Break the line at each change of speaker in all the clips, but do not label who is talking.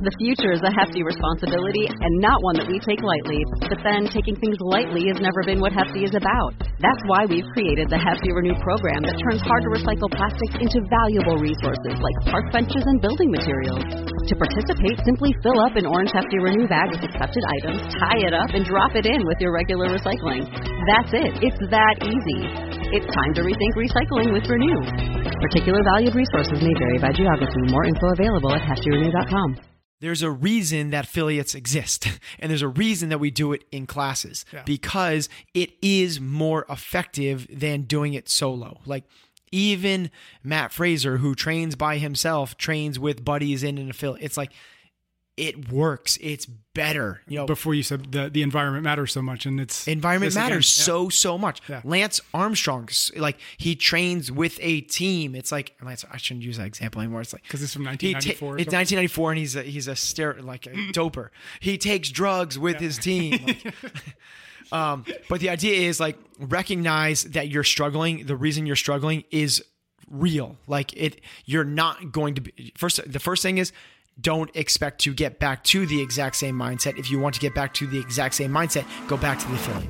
The future is a hefty responsibility and not one that we take lightly. But then taking things lightly has never been what Hefty is about. That's why we've created the Hefty Renew program that turns hard-to-recycle plastics into valuable resources like park benches and building materials. To participate, simply fill up an orange Hefty Renew bag with accepted items, tie it up, and drop it in with your regular recycling. That's it. It's that easy. It's time to rethink recycling with Renew. Particular valued resources may vary by geography. More info available at heftyrenew.com.
There's a reason that affiliates exist, and there's a reason that we do it in classes, because it is more effective than doing it solo. Like even Matt Fraser, who trains by himself, trains with buddies in an affiliate. It's like, it works. It's better. You know,
before you said the environment matters so much, and it's
environment matters so much.
Yeah.
Lance Armstrong, like he trains with a team. It's like Lance. I shouldn't use that example anymore. It's like
because it's from 1994.
It's 1994, and he's a doper. He takes drugs with his team. Like, but the idea is like recognize that you're struggling. The reason you're struggling is real. Like you're not going to be the first thing is, don't expect to get back to the exact same mindset. If you want to get back to the exact same mindset, go back to the affiliate.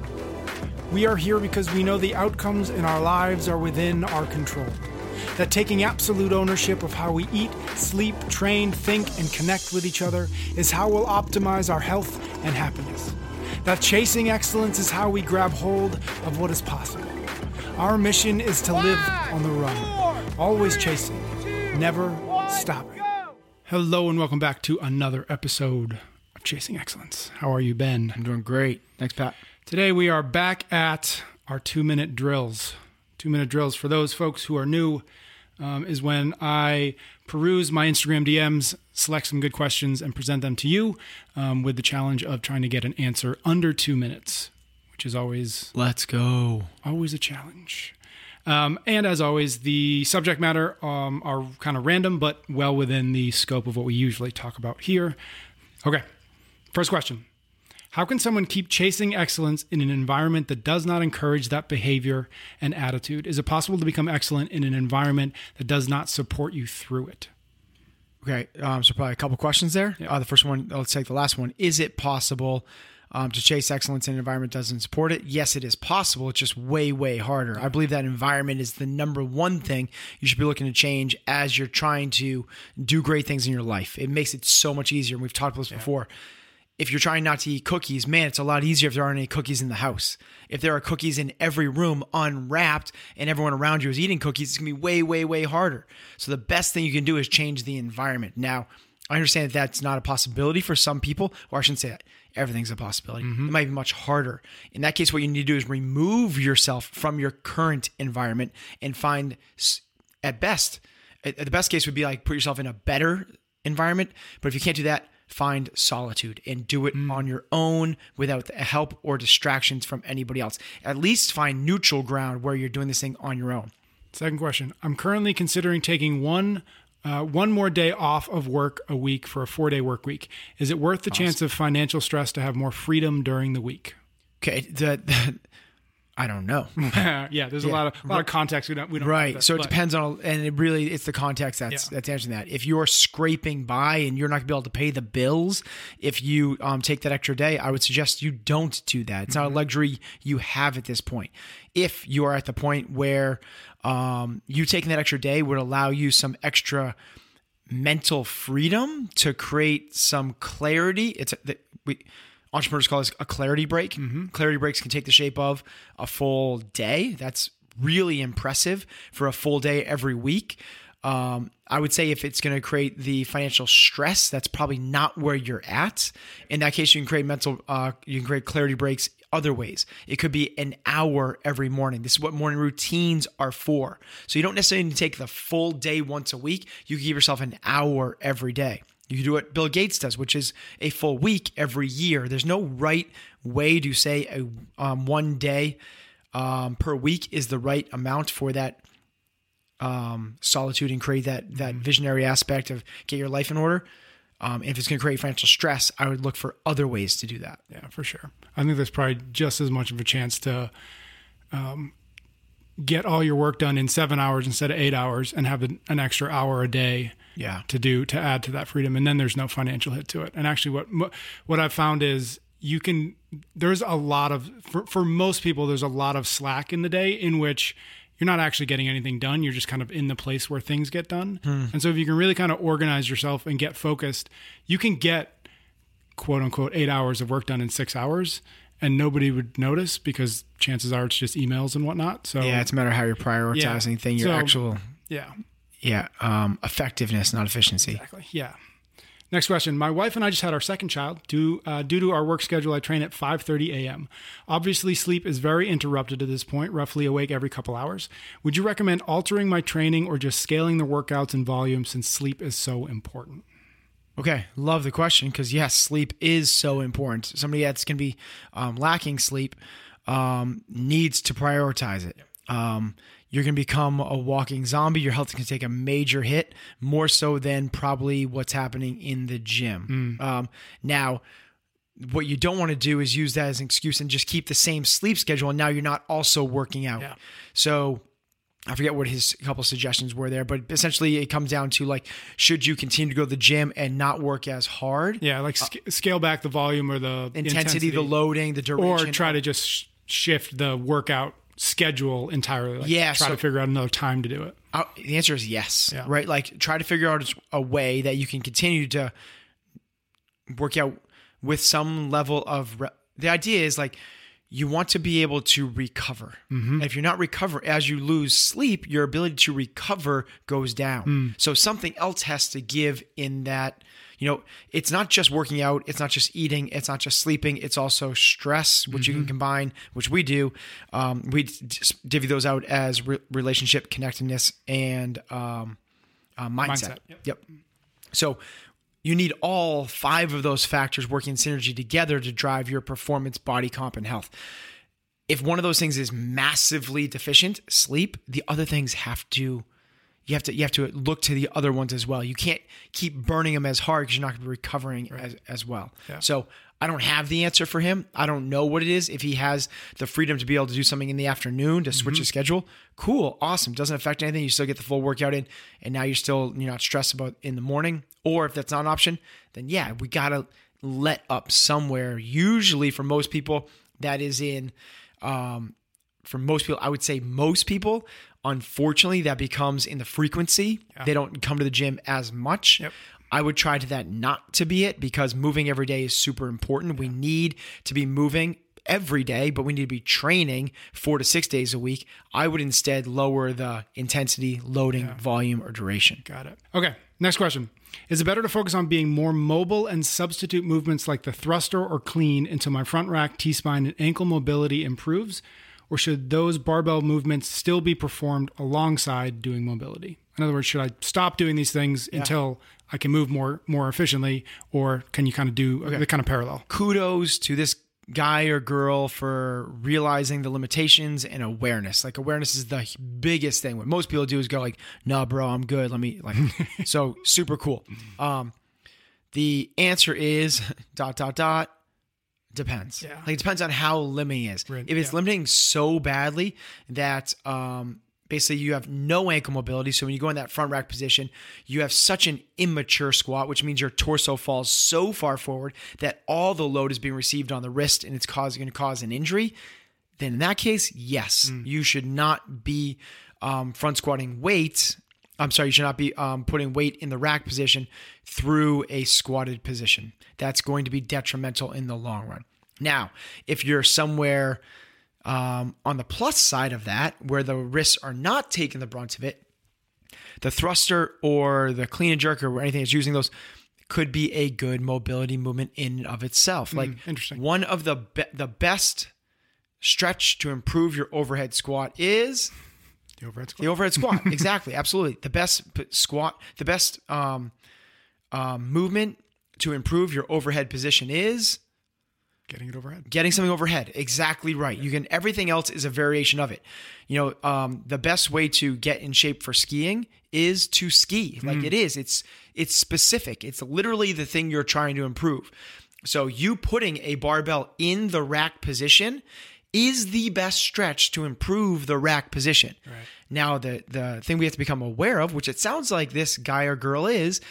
We are here because we know the outcomes in our lives are within our control. That taking absolute ownership of how we eat, sleep, train, think, and connect with each other is how we'll optimize our health and happiness. That chasing excellence is how we grab hold of what is possible. Our mission is to live on the run, always chasing, never stopping. Hello and welcome back to another episode of Chasing Excellence. How are you, Ben?
I'm doing great. Thanks, Pat.
Today we are back at our 2-minute drills. 2-minute drills, for those folks who are new, is when I peruse my Instagram DMs, select some good questions, and present them to you with the challenge of trying to get an answer under 2 minutes, which is always...
Let's go.
Always a challenge. And as always, the subject matter are kind of random, but well within the scope of what we usually talk about here. Okay, first question. How can someone keep chasing excellence in an environment that does not encourage that behavior and attitude? Is it possible to become excellent in an environment that does not support you through it?
Okay, so probably a couple questions there.
Yeah.
The first one, let's take the last one. Is it possible to chase excellence in an environment that doesn't support it? Yes, it is possible. It's just way, way harder. I believe that environment is the number one thing you should be looking to change as you're trying to do great things in your life. It makes it so much easier. And we've talked about this before. If you're trying not to eat cookies, man, it's a lot easier if there aren't any cookies in the house. If there are cookies in every room unwrapped and everyone around you is eating cookies, it's going to be way, way, way harder. So the best thing you can do is change the environment. Now, I understand that that's not a possibility for some people, or I shouldn't say that. Everything's a possibility. It might be much harder. In that case, what you need to do is remove yourself from your current environment and find, the best case would be like put yourself in a better environment. But if you can't do that, find solitude and do it on your own without the help or distractions from anybody else. At least find neutral ground where you're doing this thing on your own.
Second question. I'm currently considering taking one more day off of work a week for a 4-day work week. Is it worth the chance of financial stress to have more freedom during the week?
Okay, I don't know.
Yeah, there's a lot of context we don't
right.
That,
so it depends on, and it's the context that's answering that. If you're scraping by and you're not gonna be able to pay the bills, if you take that extra day, I would suggest you don't do that. It's not a luxury you have at this point. If you are at the point where you taking that extra day would allow you some extra mental freedom to create some clarity. Entrepreneurs call this a clarity break. Clarity breaks can take the shape of a full day. That's really impressive for a full day every week. I would say if it's going to create the financial stress, that's probably not where you're at. In that case, you can create clarity breaks other ways. It could be an hour every morning. This is what morning routines are for. So you don't necessarily need to take the full day once a week. You can give yourself an hour every day. You can do what Bill Gates does, which is a full week every year. There's no right way to say a 1 day per week is the right amount for that solitude and create that visionary aspect of get your life in order. If it's going to create financial stress, I would look for other ways to do that.
Yeah, for sure. I think there's probably just as much of a chance to get all your work done in 7 hours instead of 8 hours and have an extra hour a day to add to that freedom. And then there's no financial hit to it. And actually what I've found is there's a lot of, for most people, there's a lot of slack in the day in which you're not actually getting anything done. You're just kind of in the place where things get done. And so if you can really kind of organize yourself and get focused, you can get quote unquote 8 hours of work done in 6 hours and nobody would notice because chances are it's just emails and whatnot. So
it's a matter of how you're prioritizing your actual effectiveness, not efficiency.
Exactly. Yeah. Next question. My wife and I just had our second child. Due to our work schedule, I train at 5:30 a.m. Obviously, sleep is very interrupted at this point, roughly awake every couple hours. Would you recommend altering my training or just scaling the workouts and volume since sleep is so important?
Okay, love the question because, yes, sleep is so important. Somebody that's going to be lacking sleep needs to prioritize it. You're going to become a walking zombie. Your health can take a major hit, more so than probably what's happening in the gym. Now, what you don't want to do is use that as an excuse and just keep the same sleep schedule, and now you're not also working out. Yeah. So I forget what his couple suggestions were there, but essentially it comes down to like, should you continue to go to the gym and not work as hard?
Yeah, like scale back the volume or the intensity,
the loading, the duration.
Or try to just shift the workout schedule entirely. Try to figure out another time to do it.
The answer is yes, right? Like try to figure out a way that you can continue to work out with some level of, the idea is like, you want to be able to recover. And if you're not recovering, as you lose sleep, your ability to recover goes down. So something else has to give in that, it's not just working out, it's not just eating, it's not just sleeping, it's also stress, which you can combine, which we do. We divvy those out as relationship, connectedness, and mindset. Yep. So you need all 5 of those factors working in synergy together to drive your performance, body comp, and health. If one of those things is massively deficient, sleep, the other things you have to look to the other ones as well. You can't keep burning them as hard because you're not going to be recovering as well. Yeah. So I don't have the answer for him. I don't know what it is. If he has the freedom to be able to do something in the afternoon to switch his schedule, cool, awesome. Doesn't affect anything. You still get the full workout in, and now you're not stressed about in the morning. Or if that's not an option, then we got to let up somewhere. Usually for most people, that is in, for most people, I would say most people, unfortunately, that becomes in the frequency. Yeah. They don't come to the gym as much. Yep. I would try to that not to be it because moving every day is super important. We need to be moving every day, but we need to be training 4 to 6 days a week. I would instead lower the intensity, loading, volume, or duration.
Got it. Okay, next question. Is it better to focus on being more mobile and substitute movements like the thruster or clean until my front rack, T-spine, and ankle mobility improves? Or should those barbell movements still be performed alongside doing mobility? In other words, should I stop doing these things until I can move more efficiently, or can you kind of do the kind of parallel?
Kudos to this guy or girl for realizing the limitations and awareness. Like awareness is the biggest thing. What most people do is go like, "Nah, bro, I'm good. Let me like." So super cool. The answer is ... Depends. Yeah. Like it depends on how limiting it is. Right. If it's limiting so badly that basically you have no ankle mobility, so when you go in that front rack position, you have such an immature squat, which means your torso falls so far forward that all the load is being received on the wrist and it's going to cause an injury, then in that case, yes, you should not be front squatting weight. You should not be putting weight in the rack position through a squatted position. That's going to be detrimental in the long run. Now, if you're somewhere on the plus side of that, where the wrists are not taking the brunt of it, the thruster or the clean and jerk or anything that's using those could be a good mobility movement in and of itself. Like
interesting.
One of the best stretch to improve your overhead squat is...
The overhead squat.
Exactly. Absolutely. The best squat, the best movement to improve your overhead position is
getting it overhead.
Getting something overhead. Exactly right. Everything else is a variation of it. The best way to get in shape for skiing is to ski. Like it is. It's specific. It's literally the thing you're trying to improve. So you putting a barbell in the rack position is the best stretch to improve the rack position.
Right.
Now, the thing we have to become aware of, which it sounds like this guy or girl is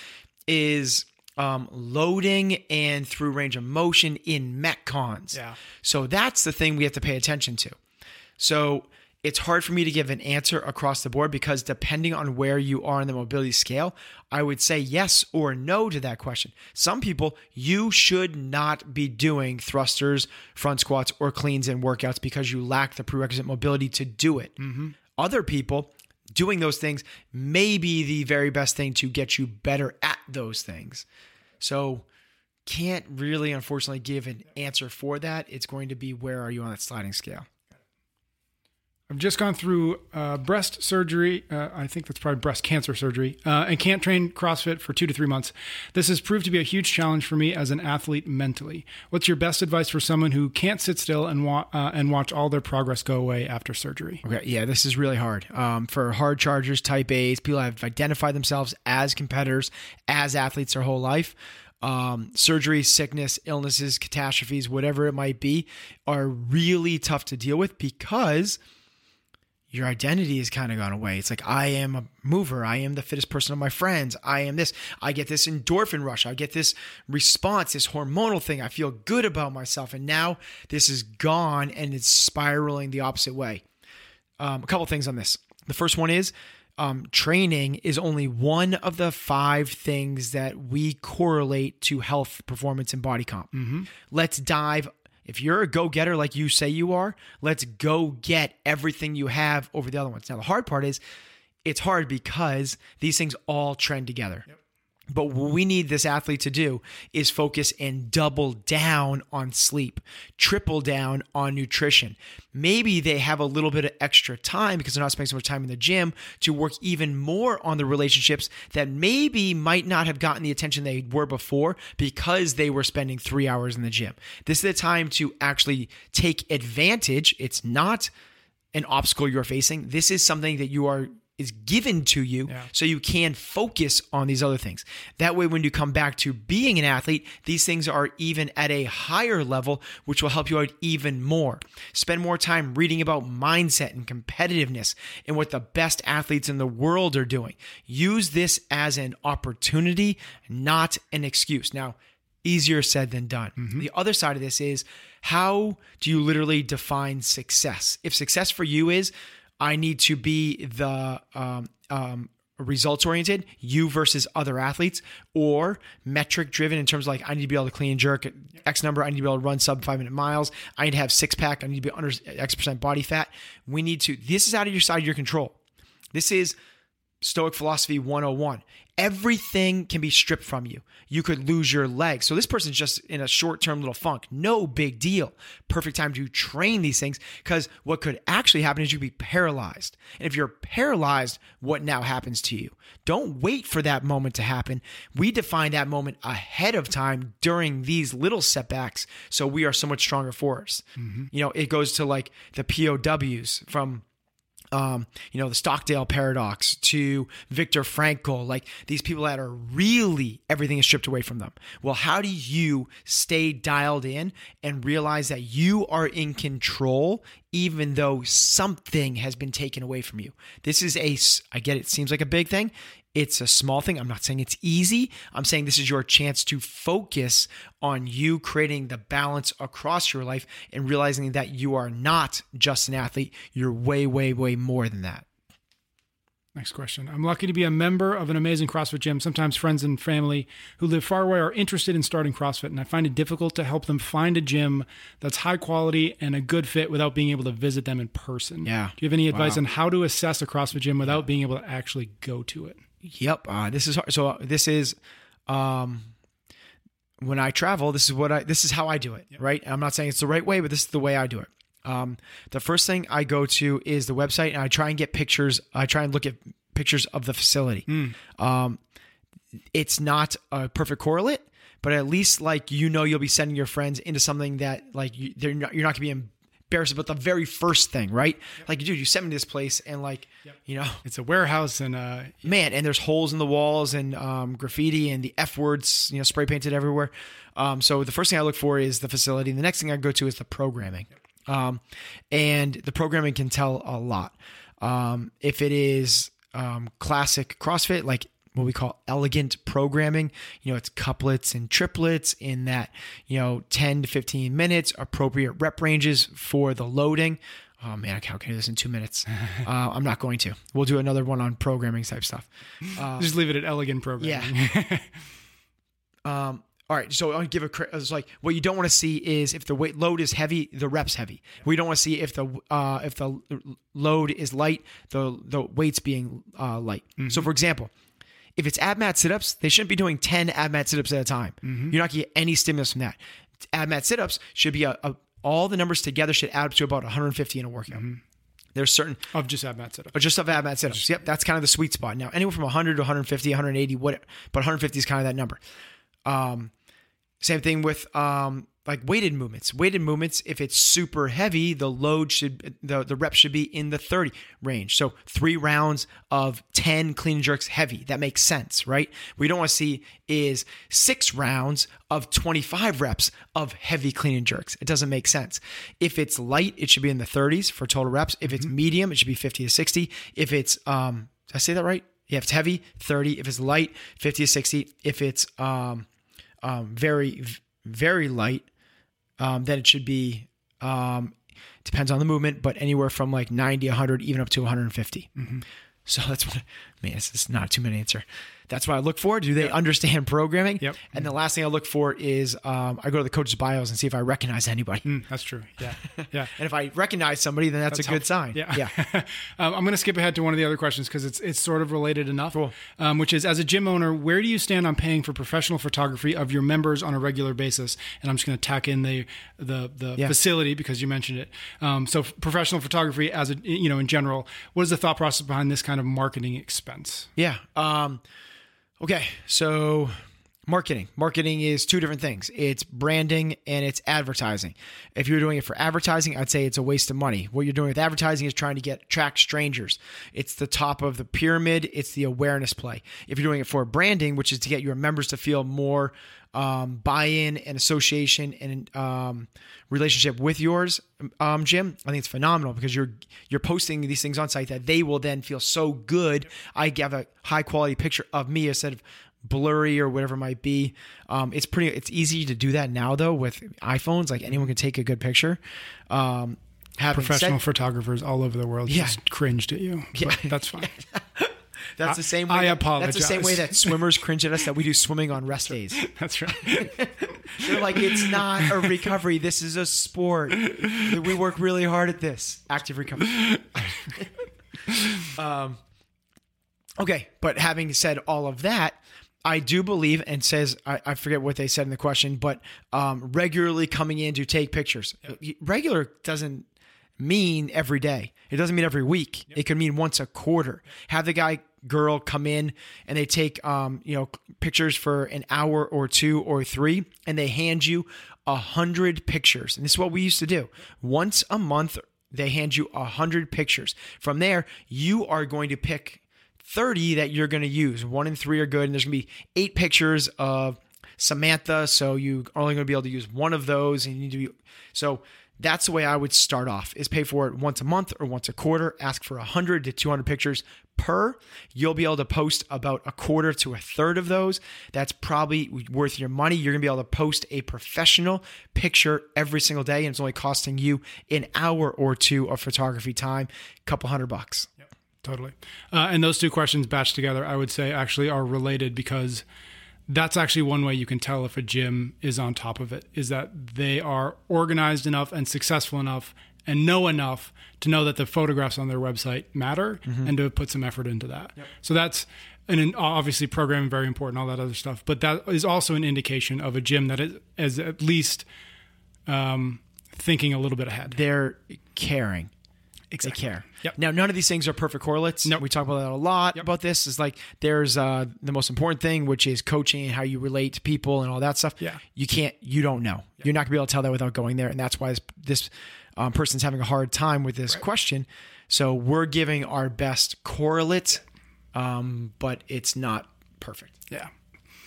loading and through range of motion in Metcons.
Yeah.
So that's the thing we have to pay attention to. So it's hard for me to give an answer across the board because depending on where you are in the mobility scale, I would say yes or no to that question. Some people, you should not be doing thrusters, front squats, or cleans in workouts because you lack the prerequisite mobility to do it. Mm-hmm. Other people, doing those things may be the very best thing to get you better at those things. So can't really, unfortunately, give an answer for that. It's going to be where are you on that sliding scale?
I've just gone through breast surgery. I think that's probably breast cancer surgery, and can't train CrossFit for 2 to 3 months. This has proved to be a huge challenge for me as an athlete mentally. What's your best advice for someone who can't sit still and watch all their progress go away after surgery?
Okay, yeah, this is really hard. For hard chargers, type A's, people have identified themselves as competitors, as athletes their whole life. Surgery, sickness, illnesses, catastrophes, whatever it might be, are really tough to deal with because your identity has kind of gone away. It's like, I am a mover. I am the fittest person of my friends. I am this. I get this endorphin rush. I get this response, this hormonal thing. I feel good about myself. And now this is gone and it's spiraling the opposite way. A couple things on this. The first one is training is only one of the 5 things that we correlate to health, performance, and body comp. Mm-hmm. Let's dive. If you're a go-getter like you say you are, let's go get everything you have over the other ones. Now, the hard part is it's hard because these things all trend together. Yep. But what we need this athlete to do is focus and double down on sleep, triple down on nutrition. Maybe they have a little bit of extra time because they're not spending so much time in the gym to work even more on the relationships that maybe might not have gotten the attention they were before because they were spending 3 hours in the gym. This is the time to actually take advantage. It's not an obstacle you're facing. This is something that is given to you so you can focus on these other things. That way, when you come back to being an athlete, these things are even at a higher level, which will help you out even more. Spend more time reading about mindset and competitiveness and what the best athletes in the world are doing. Use this as an opportunity, not an excuse. Now, easier said than done. Mm-hmm. The other side of this is, how do you literally define success? If success for you is, I need to be the results oriented, you versus other athletes, or metric driven in terms of like, I need to be able to clean and jerk at X number. I need to be able to run sub 5-minute miles. I need to have 6-pack. I need to be under X% body fat. This is out of your side of your control. This is Stoic Philosophy 101. Everything can be stripped from you. You could lose your leg. So this person's just in a short-term little funk. No big deal. Perfect time to train these things, because what could actually happen is you could be paralyzed. And if you're paralyzed, what now happens to you? Don't wait for that moment to happen. We define that moment ahead of time during these little setbacks, so we are so much stronger for us. Mm-hmm. It goes to like the POWs from the Stockdale paradox to Viktor Frankl, like these people that are really, everything is stripped away from them. Well, how do you stay dialed in and realize that you are in control even though something has been taken away from you? This is I get it seems like a big thing. It's a small thing. I'm not saying it's easy. I'm saying this is your chance to focus on you creating the balance across your life and realizing that you are not just an athlete. You're way, way, way more than that.
Next question. I'm lucky to be a member of an amazing CrossFit gym. Sometimes friends and family who live far away are interested in starting CrossFit, and I find it difficult to help them find a gym that's high quality and a good fit without being able to visit them in person.
Yeah.
Do you have any advice on how to assess a CrossFit gym without being able to actually go to it?
Yep. This is hard. So this is when I travel, this is how I do it, right? I'm not saying it's the right way, but this is the way I do it. The first thing I go to is the website, and I try and get pictures. I try and look at pictures of the facility. It's not a perfect correlate, but at least you'll be sending your friends into something that you're not going to be embarrassed about the very first thing, right? Yep. Like, dude, you sent me to this place and
it's a warehouse and
man, and there's holes in the walls and graffiti and the F words, spray painted everywhere. So the first thing I look for is the facility. And the next thing I go to is the programming. And the programming can tell a lot. If it is classic CrossFit, like what we call elegant programming, it's couplets and triplets in that, 10 to 15 minutes, appropriate rep ranges for the loading. Oh man, how can I do this in 2 minutes? I'm not going to. We'll do another one on programming type stuff.
Just leave it at elegant programming.
Yeah. All right, so I'll give it's like what you don't want to see is if the weight load is heavy, the rep's heavy. We don't want to see if the load is light, the weight's being light. Mm-hmm. So for example, if it's ab mat sit-ups, they shouldn't be doing 10 ab mat sit-ups at a time. Mm-hmm. You're not going to get any stimulus from that. Ab mat sit-ups should be all the numbers together should add up to about 150 in a workout. Mm-hmm. There's certain
of just ab mat sit-ups.
Just of ab mat sit-ups. Yep, that's kind of the sweet spot. Now, anywhere from 100 to 150, 180, but 150 is kind of that number. Same thing with like weighted movements. Weighted movements, if it's super heavy, the rep should be in the 30 range. So 3 rounds of 10 clean and jerks heavy. That makes sense, right? What we don't want to see is 6 rounds of 25 reps of heavy clean and jerks. It doesn't make sense. If it's light, it should be in the 30s for total reps. If it's medium, it should be 50 to 60. If it's, did I say that right? Yeah, if it's heavy, 30. If it's light, 50 to 60. If it's very, very light, then it should be, depends on the movement, but anywhere from like 90, 100, even up to 150. Mm-hmm. So that's what, this is not a 2-minute answer. That's what I look for. Do they understand programming?
Yep.
And the last thing I look for is I go to the coach's bios and see if I recognize anybody.
That's true. Yeah. Yeah.
And if I recognize somebody, then that's a good sign.
Yeah. I'm going to skip ahead to one of the other questions because it's sort of related enough,
cool.
Which is, as a gym owner, where do you stand on paying for professional photography of your members on a regular basis? And I'm just going to tack in the facility because you mentioned it. So professional photography as in general, what is the thought process behind this kind of marketing expense?
Yeah. Okay, so marketing. Marketing is 2 different things. It's branding and it's advertising. If you're doing it for advertising, I'd say it's a waste of money. What you're doing with advertising is trying to attract strangers. It's the top of the pyramid. It's the awareness play. If you're doing it for branding, which is to get your members to feel more buy-in and association and relationship with yours, Jim, I think it's phenomenal because you're posting these things on site that they will then feel so good. I have a high quality picture of me instead of blurry or whatever it might be. It's easy to do that now though with iPhones. Like anyone can take a good picture.
Professional photographers all over the world just cringed at you. Yeah. That's fine.
That's the same way.
I apologize.
That's the same way that swimmers cringe at us that we do swimming on rest days.
That's right.
They're like, it's not a recovery. This is a sport. We work really hard at this. Active recovery. Okay, but having said all of that, I do believe, and says, I forget what they said in the question, but regularly coming in to take pictures. Yep. Regular doesn't mean every day. It doesn't mean every week. Yep. It could mean once a quarter. Have the girl come in and they take pictures for an hour or 2 or 3, and they hand you 100 pictures. And this is what we used to do. Once a month, they hand you 100 pictures. From there, you are going to pick 30 that you're going to use. 1 and 3 are good, and there's going to be 8 pictures of Samantha, so you're only going to be able to use 1 of those. And you need to be so. That's the way I would start off, is pay for it once a month or once a quarter. Ask for 100 to 200 pictures per. You'll be able to post about a quarter to a third of those. That's probably worth your money. You're going to be able to post a professional picture every single day, and it's only costing you an hour or 2 of photography time, a couple $100.
Yep, totally. And those 2 questions batched together, I would say actually are related because that's actually one way you can tell if a gym is on top of it, is that they are organized enough and successful enough and know enough to know that the photographs on their website matter and to put some effort into that. Yep. So that's, and obviously programming, very important, all that other stuff. But that is also an indication of a gym that is at least thinking a little bit ahead.
They're caring.
Exactly.
They care.
Yep.
Now, none of these things are perfect correlates.
Nope.
We talk about that a lot. Yep. About this is like there's the most important thing, which is coaching and how you relate to people and all that stuff.
Yeah.
You don't know. Yep. You're not gonna be able to tell that without going there, and that's why this person's having a hard time with this question. So we're giving our best correlate, but it's not perfect.
Yeah.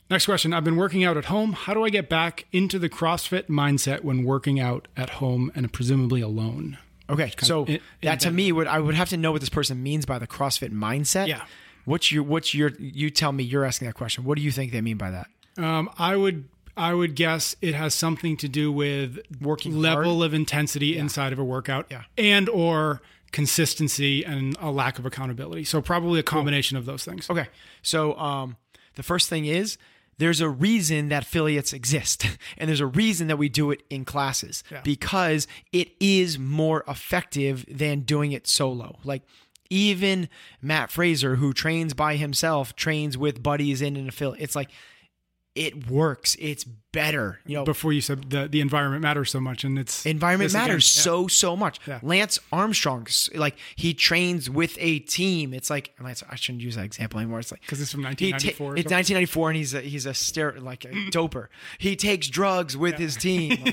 Next question. I've been working out at home. How do I get back into the CrossFit mindset when working out at home and presumably alone?
Okay, so that to me, I would have to know what this person means by the CrossFit mindset.
Yeah.
You tell me, you're asking that question. What do you think they mean by that?
I would guess it has something to do with
working
level
hard?
of intensity inside of a workout,
Yeah.
and or consistency and a lack of accountability. So probably a combination of those things.
Okay, so the first thing is, there's a reason that affiliates exist, and there's a reason that we do it in classes, because it is more effective than doing it solo. Like, even Matt Fraser, who trains by himself, trains with buddies in an affiliate. It's like, it works. It's better.
Before you said the environment matters so much, and
environment matters so much.
Yeah.
Lance Armstrong, like, he trains with a team. It's like, Lance, I shouldn't use that example anymore. It's like,
because it's from 1994.
It's 1994, and he's a doper. He takes drugs with his team.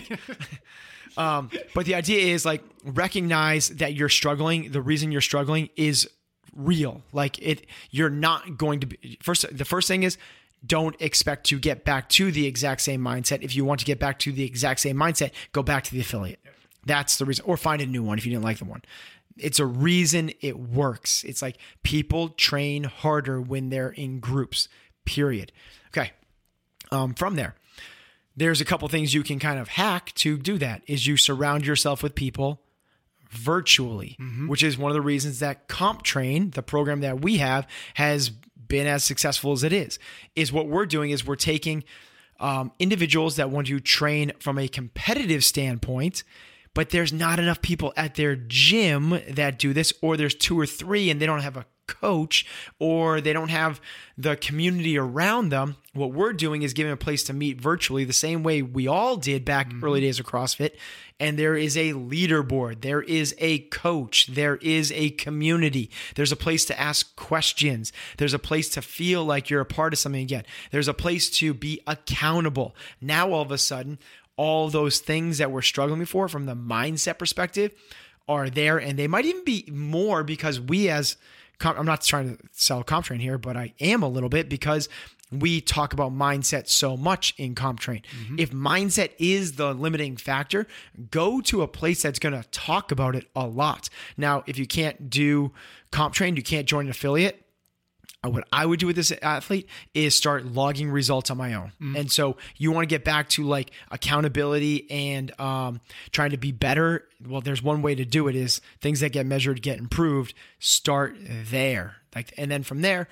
But the idea is, like, recognize that you're struggling. The reason you're struggling is real. Like, you're not going to be the first thing is, don't expect to get back to the exact same mindset. If you want to get back to the exact same mindset, go back to the affiliate. That's the reason. Or find a new one if you didn't like the one. It's a reason it works. It's like, people train harder when they're in groups, period. Okay. From there's a couple things you can kind of hack to do that. Is you surround yourself with people virtually, which is one of the reasons that CompTrain, the program that we have, has been as successful as it is what we're doing is we're taking individuals that want to train from a competitive standpoint, but there's not enough people at their gym that do this, or there's 2 or 3 and they don't have a coach, or they don't have the community around them. What we're doing is giving a place to meet virtually, the same way we all did back early days of CrossFit. And there is a leaderboard, there is a coach, there is a community, there's a place to ask questions, there's a place to feel like you're a part of something again, there's a place to be accountable. Now all of a sudden, all those things that we're struggling before from the mindset perspective are there, and they might even be more because I'm not trying to sell CompTrain here, but I am a little bit, because we talk about mindset so much in CompTrain. If mindset is the limiting factor, go to a place that's going to talk about it a lot. Now, if you can't do CompTrain, you can't join an affiliate. What I would do with this athlete is start logging results on my own. And so you want to get back to, like, accountability and trying to be better. Well, there's one way to do it is things that get measured, get improved. Start there. And then from there,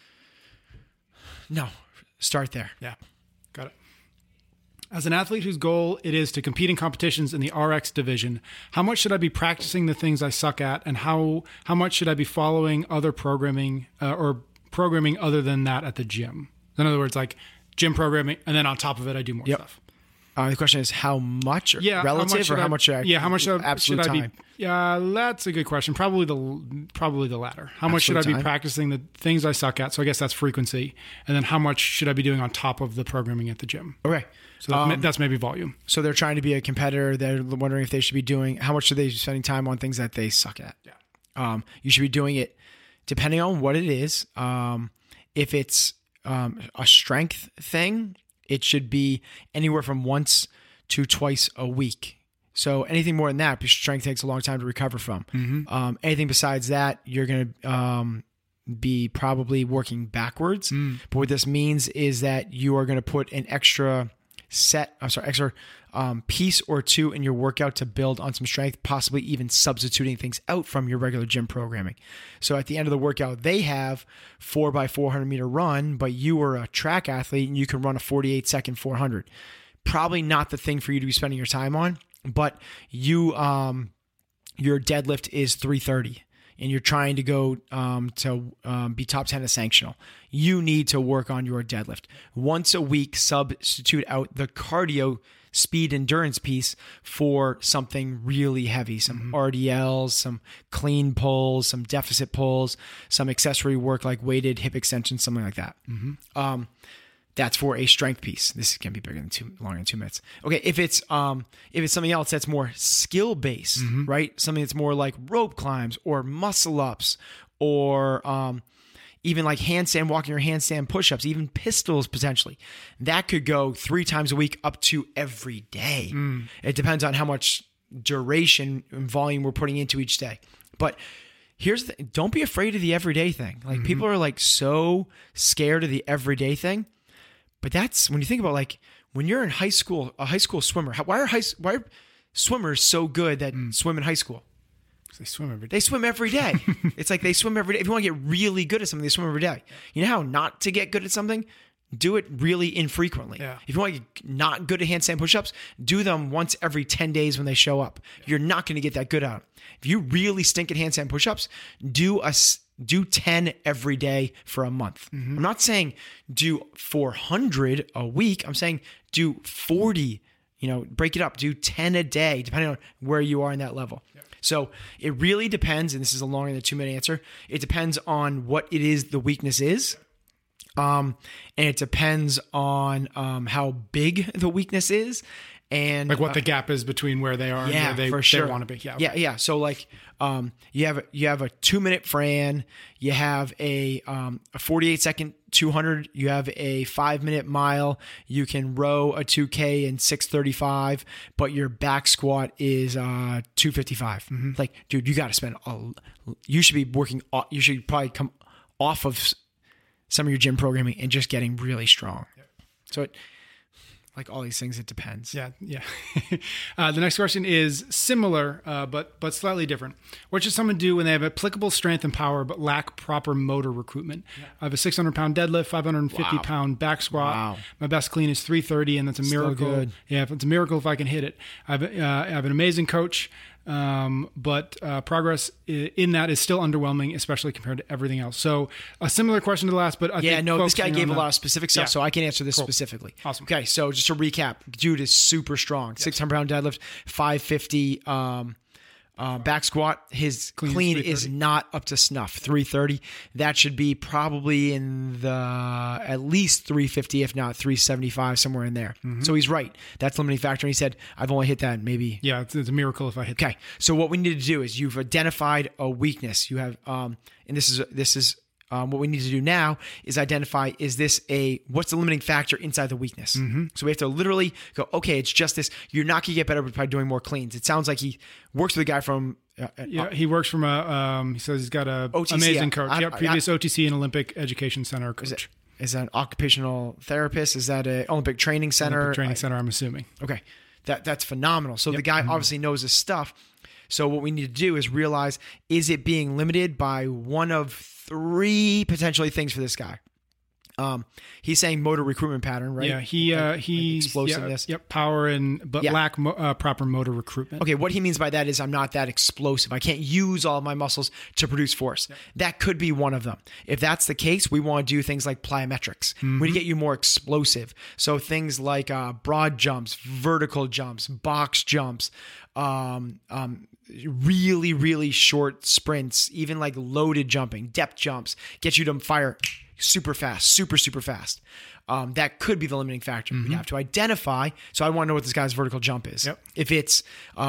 start there.
Yeah. Got it. As an athlete whose goal it is to compete in competitions in the RX division, how much should I be practicing the things I suck at, and how much should I be following other programming or programming other than that at the gym? In other words, like gym programming, and then on top of it, I do more stuff.
The question is how much, relative, how much
should
absolute
I
time?
be? Yeah, that's a good question. Probably the latter. How much should I be practicing the things I suck at? So I guess that's frequency. And then how much should I be doing on top of the programming at the gym?
Okay.
So that's maybe volume.
So they're trying to be a competitor. They're wondering if they should be doing, how much should they be spending time on things that they suck at?
Yeah.
You should be doing it depending on what it is. If it's a strength thing, it should be anywhere from once to twice a week. So anything more than that, because strength takes a long time to recover from. Anything besides that, you're going to be probably working backwards. But what this means is that you are going to put an extra piece or two in your workout to build on some strength, possibly even substituting things out from your regular gym programming. So at the end of the workout, they have 4x400 meter run, but you are a track athlete and you can run a 48-second 400. Probably not the thing for you to be spending your time on, but your deadlift is 330. And you're trying to go to be top 10 at sanctional, you need to work on your deadlift. Once a week, substitute out the cardio speed endurance piece for something really heavy, some RDLs, some clean pulls, some deficit pulls, some accessory work like weighted hip extensions, something like that. That's for a strength piece. This can be bigger than longer than 2 minutes. Okay, if it's something else that's more skill based, right? Something that's more like rope climbs or muscle ups, or even like handstand walking or handstand push-ups, even pistols potentially. That could go 3 times a week up to every day. It depends on how much duration and volume we're putting into each day. But here's the thing. Don't be afraid of the everyday thing. Like people are like so scared of the everyday thing. But that's when you think about like when you're in high school, a high school swimmer, why are swimmers so good that swim in high school?
They swim every day.
They swim every day. It's like they swim every day. If you want to get really good at something, they swim every day. You know how not to get good at something? Do it really infrequently.
Yeah.
If you want to get not good at handstand push-ups, do them once every 10 days when they show up. You're not going to get that good at them. If you really stink at handstand push-ups, do 10 every day for a month. I'm not saying do 400 a week. I'm saying do 40, break it up, do 10 a day, depending on where you are in that level. So it really depends, and this is a longer than 2-minute answer. It depends on what it is the weakness is. And it depends on how big the weakness is. And
like what the gap is between where they are and where they want to be.
Yeah. So like, you have a 2-minute Fran, you have a 48-second 200, you have a 5-minute mile, you can row a 2K in 6:35, but your back squat is 2:55. Like, dude, you got to you should be working. You should probably come off of some of your gym programming and just getting really strong. So like all these things, it depends.
Yeah. The next question is similar, but slightly different. What should someone do when they have applicable strength and power but lack proper motor recruitment? I have a 600-pound deadlift, 550-pound back squat.
Wow.
My best clean is 330, and that's a miracle.
Still good.
Yeah, it's a miracle if I can hit it. I have an amazing coach, but progress in that is still underwhelming, especially compared to everything else. So a similar question to the last, but I think
this guy gave a lot of specific stuff, so I can answer this specifically.
Awesome.
Okay, so just to recap, dude is super strong. 600-pound deadlift, 550 back squat. His clean is not up to snuff, 330. That should be probably in the at least 350, if not 375, somewhere in there. So he's right. That's the limiting factor. And he said, I've only hit that maybe.
Yeah, it's a miracle if I hit that.
Okay, so what we need to do is you've identified a weakness. You have, and this is what we need to do now is identify, what's the limiting factor inside the weakness? So we have to literally go, okay, it's just this. You're not going to get better by doing more cleans. It sounds like he works with a guy from...
he works from he says he's got a
OTC,
amazing coach. Previous OTC and Olympic Education Center coach.
Is that an occupational therapist? Is that an Olympic Training Center?
Olympic Training Center, I'm assuming.
Okay. That's phenomenal. So the guy obviously knows his stuff. So what we need to do is realize, is it being limited by one of 3 potentially things for this guy? He's saying motor recruitment pattern, right?
Yeah, he's
explosiveness.
Power but lack proper motor recruitment.
Okay, what he means by that is I'm not that explosive. I can't use all of my muscles to produce force. That could be one of them. If that's the case, we want to do things like plyometrics. We need to get you more explosive. So things like broad jumps, vertical jumps, box jumps, really, really short sprints, even like loaded jumping, depth jumps, get you to fire super fast, super fast. That could be the limiting factor. We have to identify. So I want to know what this guy's vertical jump is. If it's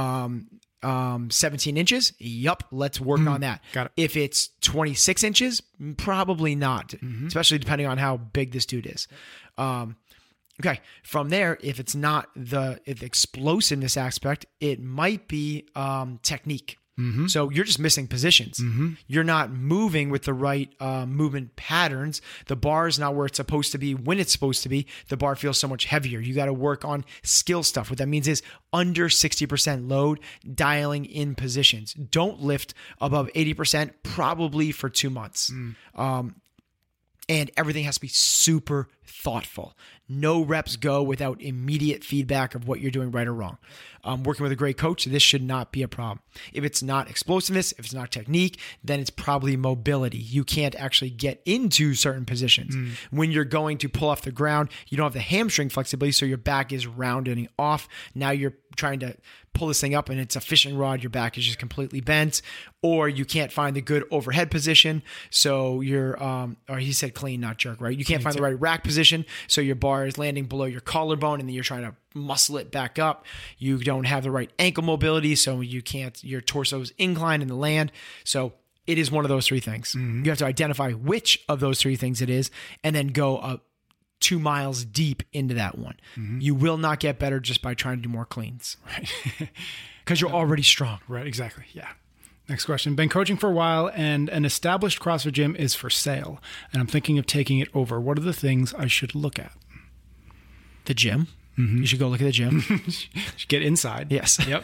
17 inches, let's work on that.
Got it.
If it's 26 inches, probably not, especially depending on how big this dude is. Okay. From there, if it's not the explosiveness aspect, it might be technique. So you're just missing positions. You're not moving with the right movement patterns. The bar is not where it's supposed to be when it's supposed to be. The bar feels so much heavier. You got to work on skill stuff. What that means is under 60% load, dialing in positions. Don't lift above 80%, probably for 2 months. And everything has to be super thoughtful. No reps go without immediate feedback of what you're doing right or wrong. Working with a great coach, this should not be a problem. If it's not explosiveness, if it's not technique, then it's probably mobility. You can't actually get into certain positions. When you're going to pull off the ground, you don't have the hamstring flexibility, so your back is rounding off. Now you're trying to pull this thing up and it's a fishing rod, your back is just completely bent, or you can't find the good overhead position. So you're, or he said clean, not jerk, right? You can't find the right rack position. So your bar is landing below your collarbone and then you're trying to muscle it back up. You don't have the right ankle mobility. So you can't, your torso is inclined in the land. So it is one of those three things. You have to identify which of those three things it is, and then go up 2 miles deep into that one. You will not get better just by trying to do more cleans.
Right.
Because you're already strong.
Right, exactly. Yeah. Next question. Been coaching for a while and an established CrossFit gym is for sale, and I'm thinking of taking it over. What are the things I should look at?
The gym. You should go look at the gym.
Should get inside.
Yes.
Yep.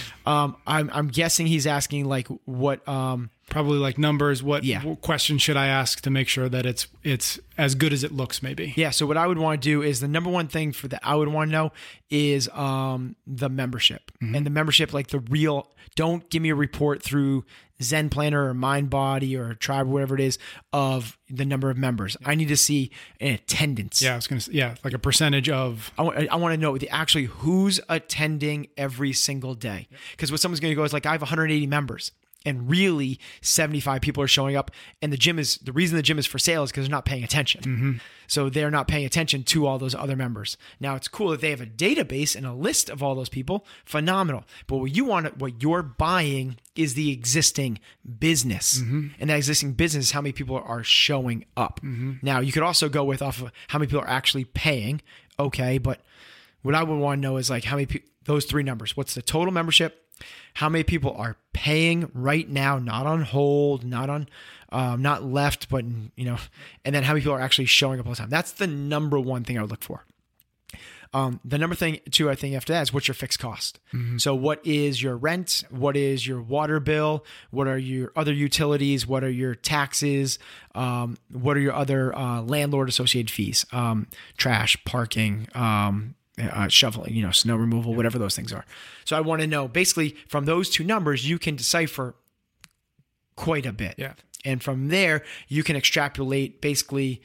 I'm guessing he's asking like what
probably like numbers. What
Yeah.
question should I ask to make sure that it's as good as it looks? Maybe.
Yeah. So what I would want to do is the number one thing for that I would want to know is the membership and the membership, like the real. Don't give me a report through Zen Planner or MindBody or Tribe or whatever it is of the number of members. I need to see an attendance.
Yeah, I was going to say, yeah, like a percentage of.
I want to know actually who's attending every single day. Because what someone's going to go is like, I have 180 members. And really 75 people are showing up. And the reason the gym is for sale is because they're not paying attention. So they're not paying attention to all those other members. Now it's cool that they have a database and a list of all those people. Phenomenal. But what you're buying is the existing business. And that existing business is how many people are showing up. Now you could also go off of how many people are actually paying. Okay. But what I would want to know is like how many those three numbers. What's the total membership? How many people are paying right now, not on hold, not left, but and then how many people are actually showing up all the time. That's the number one thing I would look for. The number thing too, I think after that is what's your fixed cost. So what is your rent? What is your water bill? What are your other utilities? What are your taxes? What are your other landlord associated fees? Trash, parking, shoveling, snow removal, whatever those things are. So I want to know basically from those two numbers, you can decipher quite a bit.
Yeah.
And from there, you can extrapolate basically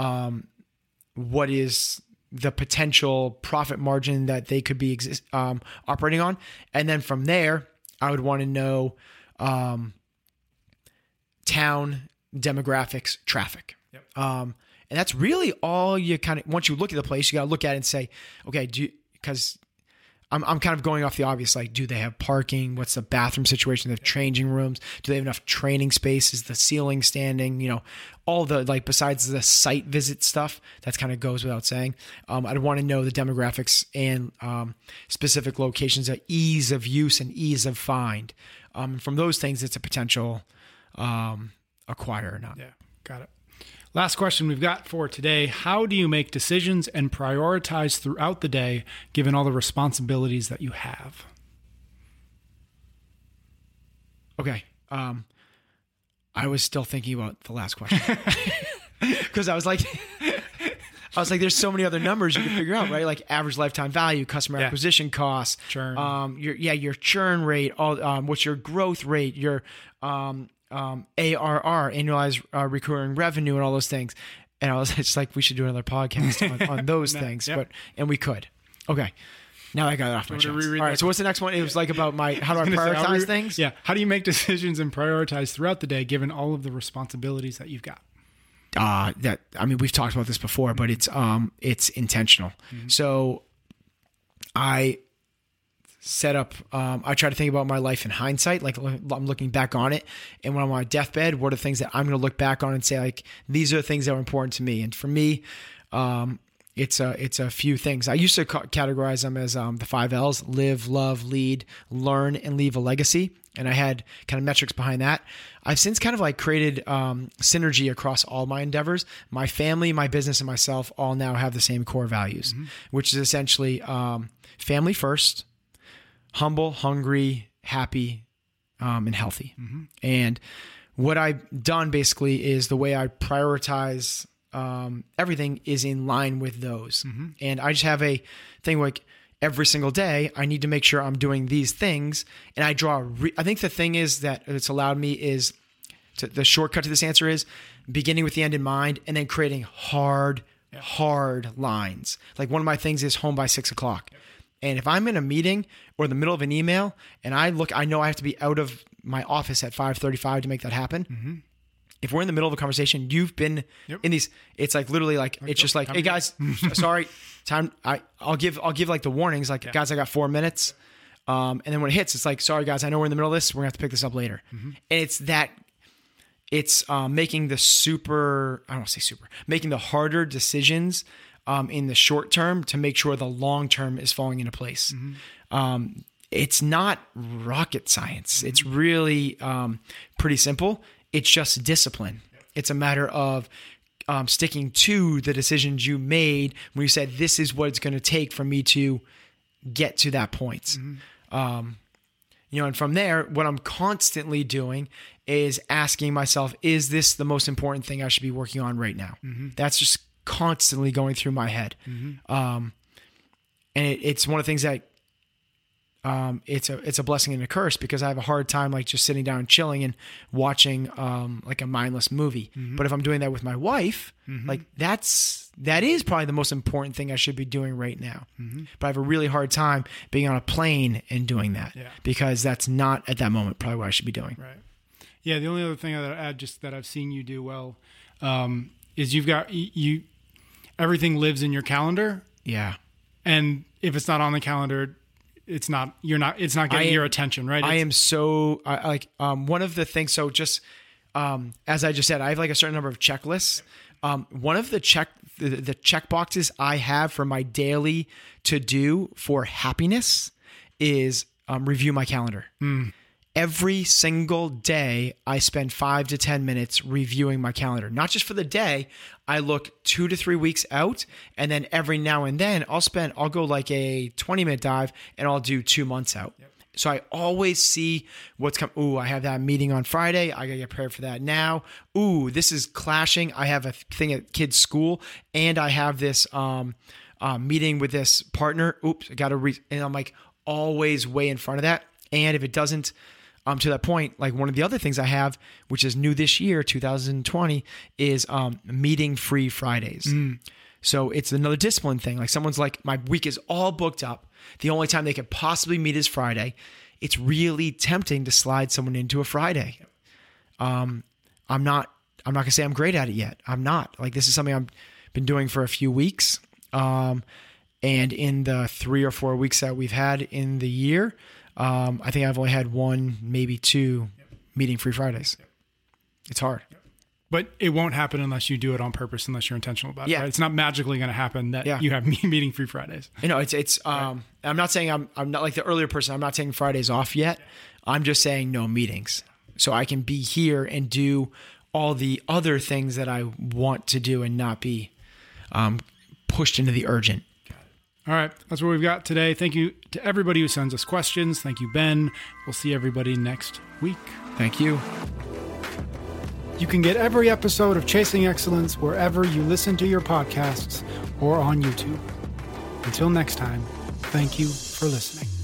what is the potential profit margin that they could be operating on. And then from there, I would want to know town demographics, traffic. Yep. And that's really all you once you look at the place, you got to look at it and say, okay, because I'm kind of going off the obvious, like, do they have parking? What's the bathroom situation? Do they have changing rooms? Do they have enough training spaces? The ceiling standing, all the, like, besides the site visit stuff, that kind of goes without saying. I'd want to know the demographics and specific locations, ease of use and ease of find. From those things, it's a potential acquire or not.
Yeah, got it. Last question we've got for today. How do you make decisions and prioritize throughout the day, given all the responsibilities that you have?
Okay. I was still thinking about the last question because I was like, there's so many other numbers you can figure out, right? Like average lifetime value, customer acquisition costs,
churn,
your churn rate, what's your growth rate, your, ARR, annualized recurring revenue, and all those things. And I was just like, we should do another podcast on those things, and we could. Okay. Now I got it off my chest. All right. So what's the next one? It was like about how do I prioritize things?
Yeah. How do you make decisions and prioritize throughout the day, given all of the responsibilities that you've got?
We've talked about this before, but it's intentional. So I set up, I try to think about my life in hindsight, like I'm looking back on it. And when I'm on my deathbed, what are the things that I'm going to look back on and say, like, these are the things that were important to me. And for me, it's a few things. I used to categorize them as the 5 L's: live, love, lead, learn, and leave a legacy. And I had kind of metrics behind that. I've since kind of like created synergy across all my endeavors. My family, my business, and myself all now have the same core values, which is essentially family first, humble, hungry, happy, and healthy. And what I've done basically is the way I prioritize everything is in line with those. And I just have a thing like every single day, I need to make sure I'm doing these things. And I draw, I think the thing is that it's allowed me is the shortcut to this answer is beginning with the end in mind and then creating hard lines. Like one of my things is home by 6 o'clock. And if I'm in a meeting or in the middle of an email and I know I have to be out of my office at 5:35 to make that happen. If we're in the middle of a conversation, you've been in these, it's like literally like, it's just like, hey guys, sorry, time. I'll give like the warnings, like guys, I got 4 minutes. And then when it hits, it's like, sorry guys, I know we're in the middle of this. We're gonna have to pick this up later. And it's that it's making making the harder decisions in the short term to make sure the long term is falling into place. It's not rocket science. It's really pretty simple. It's just discipline. It's a matter of sticking to the decisions you made when you said, this is what it's going to take for me to get to that point. And from there, what I'm constantly doing is asking myself, is this the most important thing I should be working on right now? That's just constantly going through my head. And it's one of the things that it's a blessing and a curse, because I have a hard time like just sitting down and chilling and watching like a mindless movie. But if I'm doing that with my wife, like that is probably the most important thing I should be doing right now. But I have a really hard time being on a plane and doing that because that's not at that moment probably what I should be doing.
Right. Yeah. The only other thing that I'd add, just that I've seen you do well, is you've got everything lives in your calendar.
Yeah.
And if it's not on the calendar, it's not getting your attention, right?
One of the things, so just, as I just said, I have like a certain number of checklists. One of the check boxes I have for my daily to do for happiness is, review my calendar. Every single day, I spend 5 to 10 minutes reviewing my calendar. Not just for the day. I look 2 to 3 weeks out, and then every now and then I'll go like a 20-minute dive, and I'll do 2 months out. So I always see what's coming. Ooh, I have that meeting on Friday. I gotta get prepared for that now. Ooh, this is clashing. I have a thing at kids' school, and I have this meeting with this partner. Oops, I gotta and I'm like always way in front of that. And if it doesn't, to that point, like one of the other things I have, which is new this year, 2020, is meeting-free Fridays. So it's another discipline thing. Like someone's like, my week is all booked up. The only time they could possibly meet is Friday. It's really tempting to slide someone into a Friday. I'm not gonna say I'm great at it yet. I'm not. Like this is something I've been doing for a few weeks. And in the 3 or 4 weeks that we've had in the year, I think I've only had 1, maybe 2 meeting-free Fridays. It's hard.
But it won't happen unless you do it on purpose, unless you're intentional about it. Right? It's not magically going to happen that you have meeting-free Fridays.
It's I'm not saying I'm not like the earlier person. I'm not taking Fridays off yet. I'm just saying no meetings. So I can be here and do all the other things that I want to do and not be pushed into the urgent.
All right, that's what we've got today. Thank you to everybody who sends us questions. Thank you, Ben. We'll see everybody next week.
Thank you.
You can get every episode of Chasing Excellence wherever you listen to your podcasts or on YouTube. Until next time, thank you for listening.